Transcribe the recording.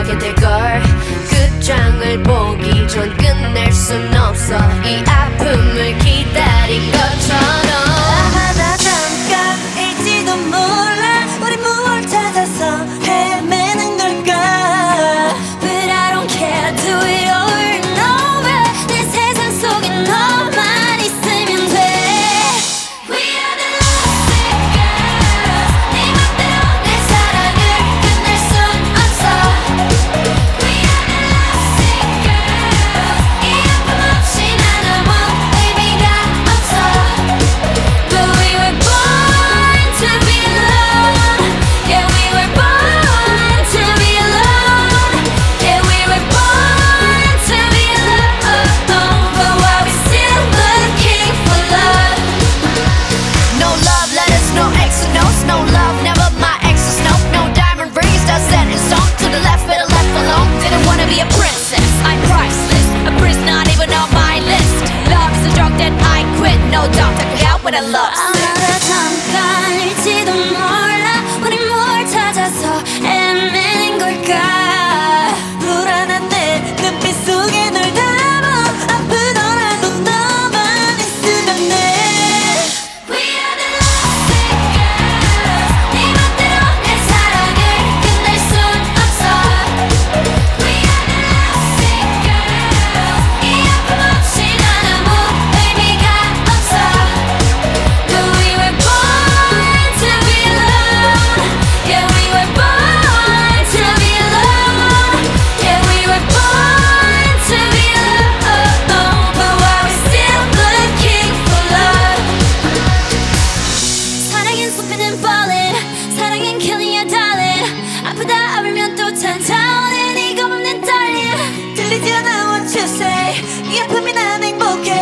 하게 될걸. 끝장을 보기 전 끝낼 순 없어. 이 아픔을 기다린 것처럼. 나 잠깐일지도 몰라. 우리 무얼 찾아서 헤매는 걸까. But I don't care, do it over and over. 내 세상 속에 너만 있으면 돼. We are the lovesick girls. 네 맘대로 내 사랑을 끝낼 순 없어. We are the lovesick girls. 이 아픔 없이 난 아무 의미가 없어. But we were born to be alone. Yeah, we were born to be alone. Yeah, we were born to be alone. But why we still looking for love? No love letters, no exes, no love, never my exes, no diamond rings, that's set in stone. To the left, better left alone. Didn't wanna be a princess, I'm priceless. A prince not even on my list. Love is a drug that I quit, no doubt I could help with a love sick. 나 잠깐일지도 몰라. 우리 뭘 찾아서 헤매는 걸까. 불안한 내 눈빛 속에 널 담아. 아프더라도 너만 있으면 돼. We are the lovesick girls. 네 맘대로 내 사랑을 끝낼 순 없어. We are the lovesick girls. 이 아픔 없이 난 아무 의미가 없어. But we were born to be alone. Yeah, we were born to be alone. Yeah, we were born to be alone. But why we still looking for love? 사랑은 쏟기는 falling. 사랑은 killing you darling. 아프다 아프면 또 찾아오는 이거 없는 떨림. 들리지 않아 what you say. 이 아픔이 난 행복해.